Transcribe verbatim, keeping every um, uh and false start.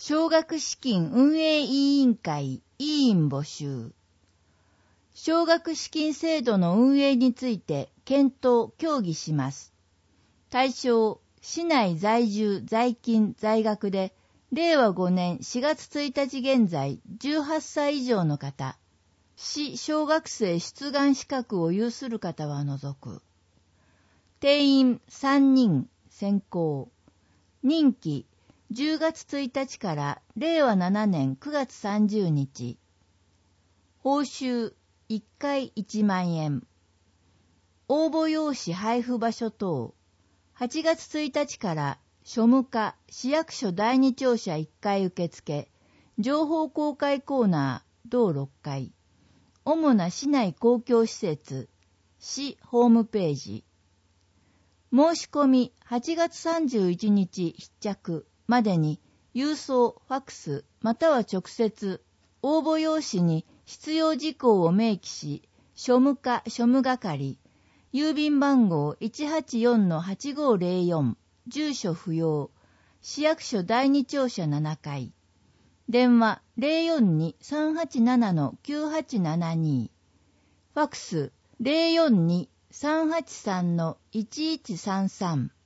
奨学資金運営委員会委員募集。奨学資金制度の運営について検討・協議します。対象、市内在住・在勤・在学で、れいわごねんしがつついたち現在じゅうはっさい以上の方、市小学生出願資格を有する方は除く。定員さんにん選考。任期じゅうがつついたちかられいわななねんくがつさんじゅうにち。報酬いっかいいちまんえん。応募用紙配布場所等。はちがつついたちから庶務課市役所だいに庁舎いっかい受付、情報公開コーナー同ろっかい、主な市内公共施設、市ホームページ。申し込みはちがつさんじゅういちにち必着までに郵送、ファックスまたは直接応募用紙に必要事項を明記し、庶務課庶務係、郵便番号 いちはちよんのはちごぜろよん、住所不要、市役所だいに庁舎ななかい、電話 ゼロよんに さんはちななのきゅうはちななに、ファックス ゼロよんに さんはちさんのいちいちさんさん、